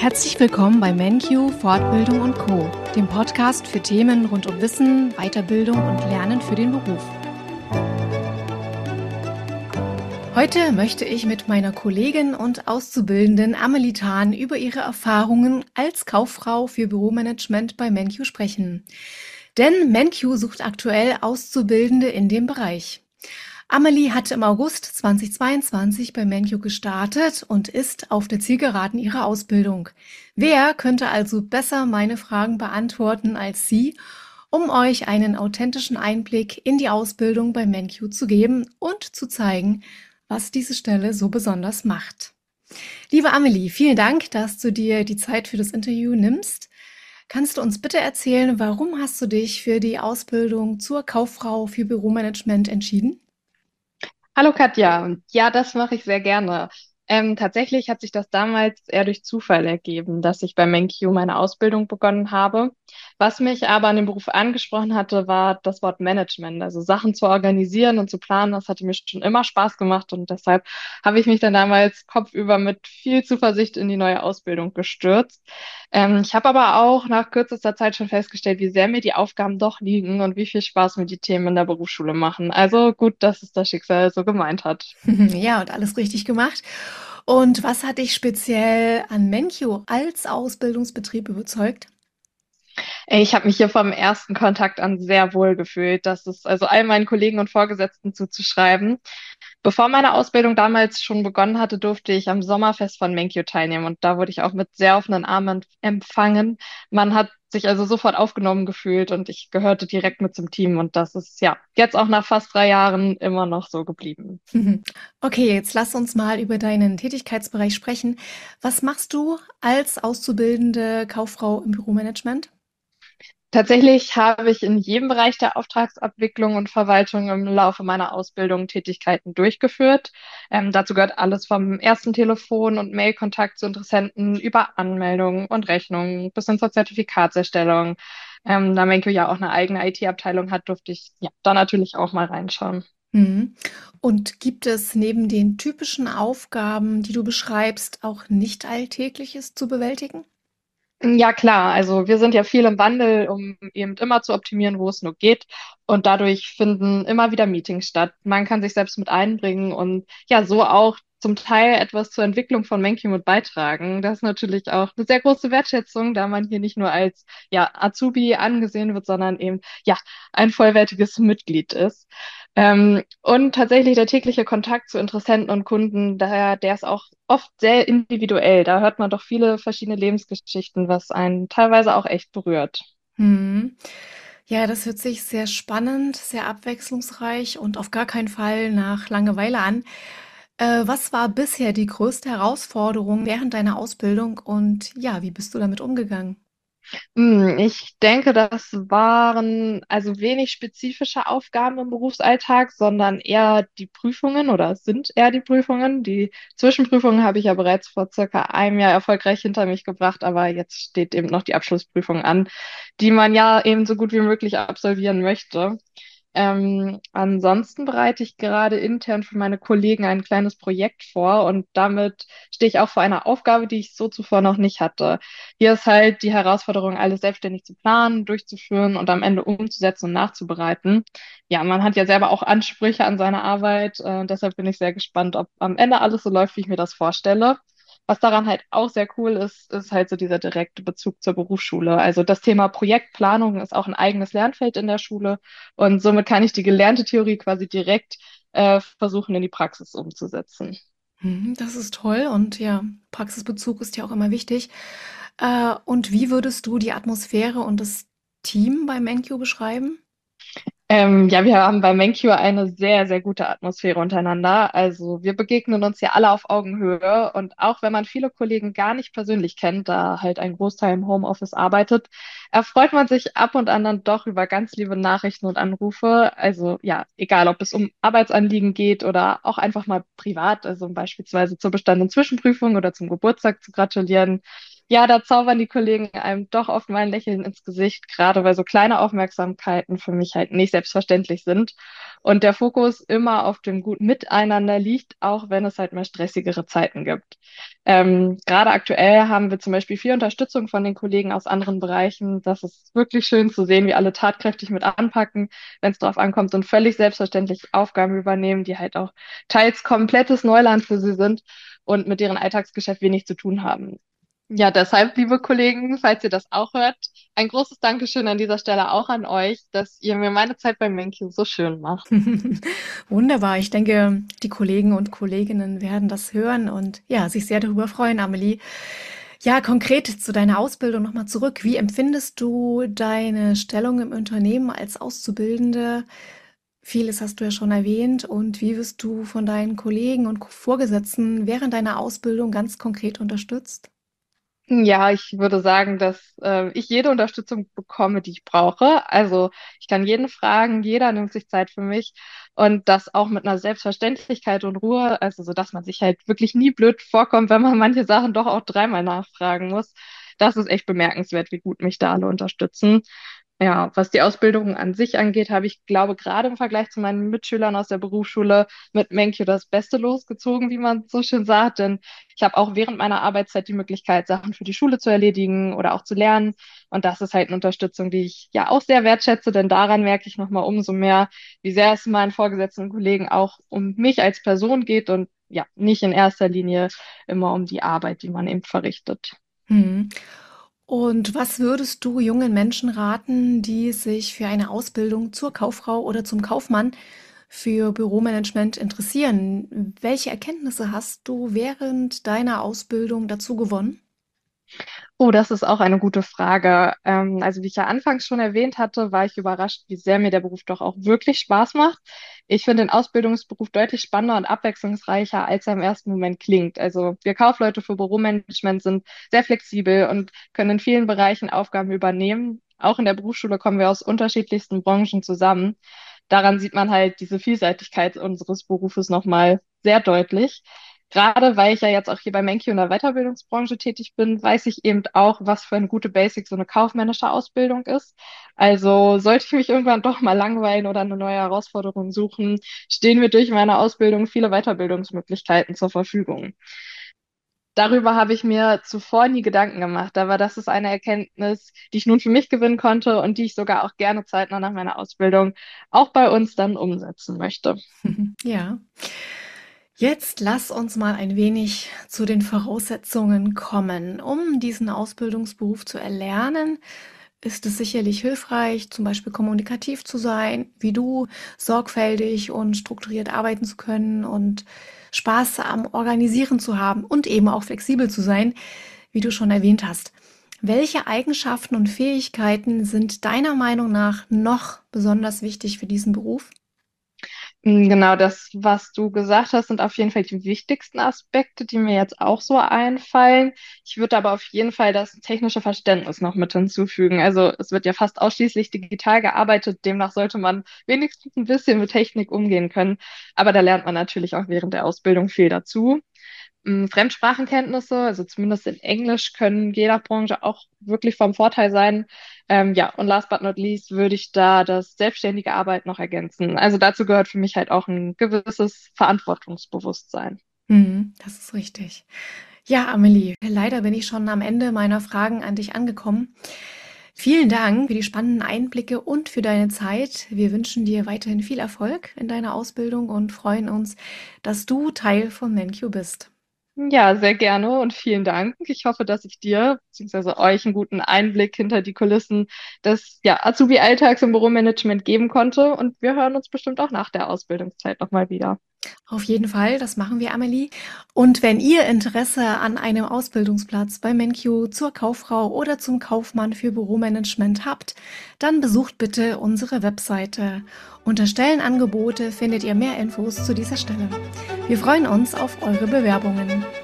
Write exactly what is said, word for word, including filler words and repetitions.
Herzlich willkommen bei MenQ Fortbildung und Co., dem Podcast für Themen rund um Wissen, Weiterbildung und Lernen für den Beruf. Heute möchte ich mit meiner Kollegin und Auszubildenden Amelie Thahn über ihre Erfahrungen als Kauffrau für Büromanagement bei MenQ sprechen. Denn MenQ sucht aktuell Auszubildende in dem Bereich. Amelie hat im August zweitausendzweiundzwanzig bei MenQ gestartet und ist auf der Zielgeraden ihrer Ausbildung. Wer könnte also besser meine Fragen beantworten als sie, um euch einen authentischen Einblick in die Ausbildung bei MenQ zu geben und zu zeigen, was diese Stelle so besonders macht. Liebe Amelie, vielen Dank, dass du dir die Zeit für das Interview nimmst. Kannst du uns bitte erzählen, warum hast du dich für die Ausbildung zur Kauffrau für Büromanagement entschieden? Hallo Katja, ja, das mache ich sehr gerne. Ähm, tatsächlich hat sich das damals eher durch Zufall ergeben, dass ich bei MenQ meine Ausbildung begonnen habe. Was mich aber an dem Beruf angesprochen hatte, war das Wort Management, also Sachen zu organisieren und zu planen. Das hatte mir schon immer Spaß gemacht und deshalb habe ich mich dann damals kopfüber mit viel Zuversicht in die neue Ausbildung gestürzt. Ähm, ich habe aber auch nach kürzester Zeit schon festgestellt, wie sehr mir die Aufgaben doch liegen und wie viel Spaß mir die Themen in der Berufsschule machen. Also gut, dass es das Schicksal so gemeint hat. Ja, und alles richtig gemacht. Und was hat dich speziell an MenQ als Ausbildungsbetrieb überzeugt? Ey, Ich habe mich hier vom ersten Kontakt an sehr wohl gefühlt. Das ist also all meinen Kollegen und Vorgesetzten zuzuschreiben. Bevor meine Ausbildung damals schon begonnen hatte, durfte ich am Sommerfest von MenQ teilnehmen und da wurde ich auch mit sehr offenen Armen empfangen. Man hat sich also sofort aufgenommen gefühlt und ich gehörte direkt mit zum Team und das ist ja jetzt auch nach fast drei Jahren immer noch so geblieben. Okay, jetzt lass uns mal über deinen Tätigkeitsbereich sprechen. Was machst du als auszubildende Kauffrau im Büromanagement? Tatsächlich habe ich in jedem Bereich der Auftragsabwicklung und Verwaltung im Laufe meiner Ausbildung Tätigkeiten durchgeführt. Ähm, dazu gehört alles vom ersten Telefon- und Mailkontakt zu Interessenten über Anmeldungen und Rechnungen bis hin zur Zertifikatserstellung. Ähm, da Menke ja auch eine eigene I T-Abteilung hat, durfte ich ja da natürlich auch mal reinschauen. Mhm. Und gibt es neben den typischen Aufgaben, die du beschreibst, auch nicht Alltägliches zu bewältigen? Ja, klar. Also wir sind ja viel im Wandel, um eben immer zu optimieren, wo es nur geht. Und dadurch finden immer wieder Meetings statt. Man kann sich selbst mit einbringen und ja, so auch zum Teil etwas zur Entwicklung von MenQ mit beitragen. Das ist natürlich auch eine sehr große Wertschätzung, da man hier nicht nur als ja, Azubi angesehen wird, sondern eben ja, ein vollwertiges Mitglied ist. Ähm, und tatsächlich der tägliche Kontakt zu Interessenten und Kunden, der, der ist auch oft sehr individuell. Da hört man doch viele verschiedene Lebensgeschichten, was einen teilweise auch echt berührt. Mhm. Ja, das hört sich sehr spannend, sehr abwechslungsreich und auf gar keinen Fall nach Langeweile an. Äh, was war bisher die größte Herausforderung während deiner Ausbildung und ja, wie bist du damit umgegangen? Hm, Ich denke, das waren also wenig spezifische Aufgaben im Berufsalltag, sondern eher die Prüfungen oder es sind eher die Prüfungen. Die Zwischenprüfungen habe ich ja bereits vor circa einem Jahr erfolgreich hinter mich gebracht, aber jetzt steht eben noch die Abschlussprüfung an, die man ja eben so gut wie möglich absolvieren möchte. Ähm, ansonsten bereite ich gerade intern für meine Kollegen ein kleines Projekt vor und damit stehe ich auch vor einer Aufgabe, die ich so zuvor noch nicht hatte. Hier ist halt die Herausforderung, alles selbstständig zu planen, durchzuführen und am Ende umzusetzen und nachzubereiten. Ja, man hat ja selber auch Ansprüche an seine Arbeit, äh, deshalb bin ich sehr gespannt, ob am Ende alles so läuft, wie ich mir das vorstelle. Was daran halt auch sehr cool ist, ist halt so dieser direkte Bezug zur Berufsschule. Also das Thema Projektplanung ist auch ein eigenes Lernfeld in der Schule und somit kann ich die gelernte Theorie quasi direkt äh, versuchen in die Praxis umzusetzen. Mhm, das ist toll und ja, Praxisbezug ist ja auch immer wichtig. Äh, und wie würdest du die Atmosphäre und das Team bei MenQ beschreiben? Ähm, ja, wir haben bei MenQ eine sehr, sehr gute Atmosphäre untereinander. Also wir begegnen uns ja alle auf Augenhöhe und auch wenn man viele Kollegen gar nicht persönlich kennt, da halt ein Großteil im Homeoffice arbeitet, erfreut man sich ab und an dann doch über ganz liebe Nachrichten und Anrufe. Also ja, egal ob es um Arbeitsanliegen geht oder auch einfach mal privat, also beispielsweise zur bestandenen Zwischenprüfung oder zum Geburtstag zu gratulieren. Ja, da zaubern die Kollegen einem doch oft mal ein Lächeln ins Gesicht, gerade weil so kleine Aufmerksamkeiten für mich halt nicht selbstverständlich sind. Und der Fokus immer auf dem guten Miteinander liegt, auch wenn es halt mal stressigere Zeiten gibt. Ähm, gerade aktuell haben wir zum Beispiel viel Unterstützung von den Kollegen aus anderen Bereichen. Das ist wirklich schön zu sehen, wie alle tatkräftig mit anpacken, wenn es drauf ankommt und völlig selbstverständlich Aufgaben übernehmen, die halt auch teils komplettes Neuland für sie sind und mit deren Alltagsgeschäft wenig zu tun haben. Ja, deshalb, liebe Kollegen, falls ihr das auch hört, ein großes Dankeschön an dieser Stelle auch an euch, dass ihr mir meine Zeit bei MenQ so schön macht. Wunderbar. Ich denke, die Kollegen und Kolleginnen werden das hören und ja, sich sehr darüber freuen, Amelie. Ja, konkret zu deiner Ausbildung nochmal zurück. Wie empfindest du deine Stellung im Unternehmen als Auszubildende? Vieles hast du ja schon erwähnt. Und wie wirst du von deinen Kollegen und Vorgesetzten während deiner Ausbildung ganz konkret unterstützt? Ja, ich würde sagen, dass äh, ich jede Unterstützung bekomme, die ich brauche. Also ich kann jeden fragen, jeder nimmt sich Zeit für mich und das auch mit einer Selbstverständlichkeit und Ruhe, also so, dass man sich halt wirklich nie blöd vorkommt, wenn man manche Sachen doch auch dreimal nachfragen muss. Das ist echt bemerkenswert, wie gut mich da alle unterstützen. Ja, was die Ausbildung an sich angeht, habe ich, glaube, gerade im Vergleich zu meinen Mitschülern aus der Berufsschule mit MenQ das Beste losgezogen, wie man so schön sagt. Denn ich habe auch während meiner Arbeitszeit die Möglichkeit, Sachen für die Schule zu erledigen oder auch zu lernen. Und das ist halt eine Unterstützung, die ich ja auch sehr wertschätze, denn daran merke ich nochmal umso mehr, wie sehr es meinen Vorgesetzten und Kollegen auch um mich als Person geht und ja, nicht in erster Linie immer um die Arbeit, die man eben verrichtet. Mhm. Und was würdest du jungen Menschen raten, die sich für eine Ausbildung zur Kauffrau oder zum Kaufmann für Büromanagement interessieren? Welche Erkenntnisse hast du während deiner Ausbildung dazu gewonnen? Oh, das ist auch eine gute Frage. Ähm, also wie ich ja anfangs schon erwähnt hatte, war ich überrascht, wie sehr mir der Beruf doch auch wirklich Spaß macht. Ich finde den Ausbildungsberuf deutlich spannender und abwechslungsreicher, als er im ersten Moment klingt. Also wir Kaufleute für Büromanagement sind sehr flexibel und können in vielen Bereichen Aufgaben übernehmen. Auch in der Berufsschule kommen wir aus unterschiedlichsten Branchen zusammen. Daran sieht man halt diese Vielseitigkeit unseres Berufes nochmal sehr deutlich. Gerade weil ich ja jetzt auch hier bei MenQ in der Weiterbildungsbranche tätig bin, weiß ich eben auch, was für eine gute Basic so eine kaufmännische Ausbildung ist. Also sollte ich mich irgendwann doch mal langweilen oder eine neue Herausforderung suchen, stehen mir durch meine Ausbildung viele Weiterbildungsmöglichkeiten zur Verfügung. Darüber habe ich mir zuvor nie Gedanken gemacht, aber das ist eine Erkenntnis, die ich nun für mich gewinnen konnte und die ich sogar auch gerne zeitnah nach meiner Ausbildung auch bei uns dann umsetzen möchte. Ja. Jetzt lass uns mal ein wenig zu den Voraussetzungen kommen. Um diesen Ausbildungsberuf zu erlernen, ist es sicherlich hilfreich, zum Beispiel kommunikativ zu sein, wie du, sorgfältig und strukturiert arbeiten zu können und Spaß am Organisieren zu haben und eben auch flexibel zu sein, wie du schon erwähnt hast. Welche Eigenschaften und Fähigkeiten sind deiner Meinung nach noch besonders wichtig für diesen Beruf? Mm, Genau, das, was du gesagt hast, sind auf jeden Fall die wichtigsten Aspekte, die mir jetzt auch so einfallen. Ich würde aber auf jeden Fall das technische Verständnis noch mit hinzufügen. Also es wird ja fast ausschließlich digital gearbeitet, demnach sollte man wenigstens ein bisschen mit Technik umgehen können. Aber da lernt man natürlich auch während der Ausbildung viel dazu. Mm, Fremdsprachenkenntnisse, also zumindest in Englisch, können je nach Branche auch wirklich vom Vorteil sein. Ähm, ja, und last but not least würde ich da das selbstständige Arbeiten noch ergänzen. Also dazu gehört für mich halt auch ein gewisses Verantwortungsbewusstsein. Mhm, das ist richtig. Ja, Amelie, leider bin ich schon am Ende meiner Fragen an dich angekommen. Vielen Dank für die spannenden Einblicke und für deine Zeit. Wir wünschen dir weiterhin viel Erfolg in deiner Ausbildung und freuen uns, dass du Teil von MenQ bist. Ja, sehr gerne und vielen Dank. Ich hoffe, dass ich dir bzw. euch einen guten Einblick hinter die Kulissen des ja, Azubi-Alltags im Büromanagement geben konnte und wir hören uns bestimmt auch nach der Ausbildungszeit nochmal wieder. Auf jeden Fall, das machen wir, Amelie. Und wenn ihr Interesse an einem Ausbildungsplatz bei MenQ zur Kauffrau oder zum Kaufmann für Büromanagement habt, dann besucht bitte unsere Webseite. Unter Stellenangebote findet ihr mehr Infos zu dieser Stelle. Wir freuen uns auf eure Bewerbungen.